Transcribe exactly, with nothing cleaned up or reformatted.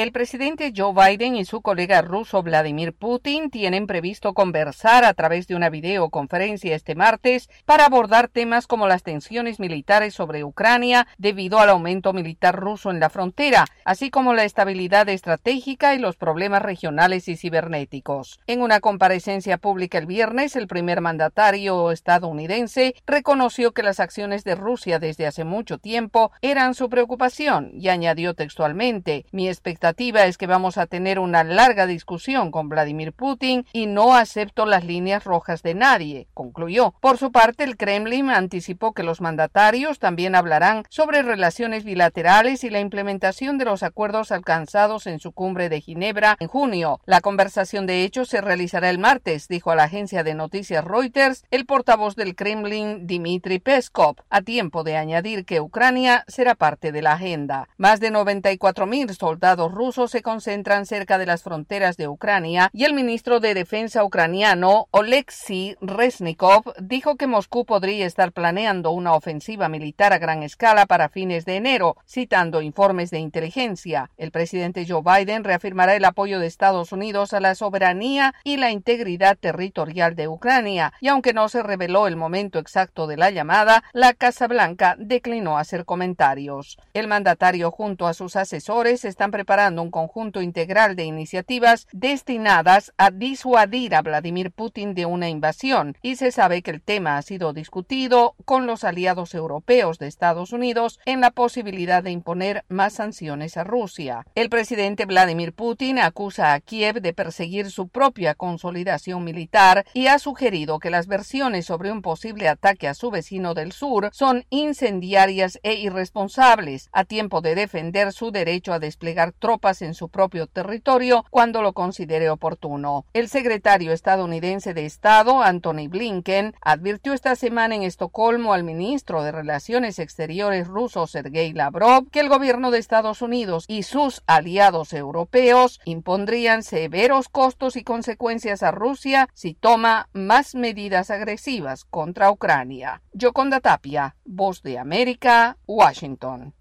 El presidente Joe Biden y su colega ruso Vladimir Putin tienen previsto conversar a través de una videoconferencia este martes para abordar temas como las tensiones militares sobre Ucrania debido al aumento militar ruso en la frontera, así como la estabilidad estratégica y los problemas regionales y cibernéticos. En una comparecencia pública el viernes, el primer mandatario estadounidense reconoció que las acciones de Rusia desde hace mucho tiempo eran su preocupación y añadió textualmente: "Mi expectativa es que vamos a tener una larga discusión con Vladimir Putin y no acepto las líneas rojas de nadie", concluyó. Por su parte, el Kremlin anticipó que los mandatarios también hablarán sobre relaciones bilaterales y la implementación de los acuerdos alcanzados en su cumbre de Ginebra en junio. La conversación de hecho se realizará el martes, dijo a la agencia de noticias Reuters el portavoz del Kremlin Dmitry Peskov, a tiempo de añadir que Ucrania será parte de la agenda. Más de noventa y cuatro mil soldados rusos se concentran cerca de las fronteras de Ucrania y el ministro de Defensa ucraniano Oleksiy Reznikov dijo que Moscú podría estar planeando una ofensiva militar a gran escala para fines de enero, citando informes de inteligencia. El presidente Joe Biden reafirmará el apoyo de Estados Unidos a la soberanía y la integridad territorial de Ucrania, y aunque no se reveló el momento exacto de la llamada, la Casa Blanca declinó hacer comentarios. El mandatario junto a sus asesores están preparando un conjunto integral de iniciativas destinadas a disuadir a Vladimir Putin de una invasión, y se sabe que el tema ha sido discutido con los aliados europeos de Estados Unidos en la posibilidad de imponer más sanciones a Rusia. El presidente Vladimir Putin acusa a Kiev de perseguir su propia consolidación militar y ha sugerido que las versiones sobre un posible ataque a su vecino del sur son incendiarias e irresponsables, a tiempo de defender su derecho a desplegar tropas en su propio territorio cuando lo considere oportuno. El secretario estadounidense de Estado, Antony Blinken, advirtió esta semana en Estocolmo al ministro de Relaciones Exteriores ruso, Sergei Lavrov, que el gobierno de Estados Unidos y sus aliados europeos impondrían severos costos y consecuencias a Rusia si toma más medidas agresivas contra Ucrania. Yoconda Tapia, Voz de América, Washington.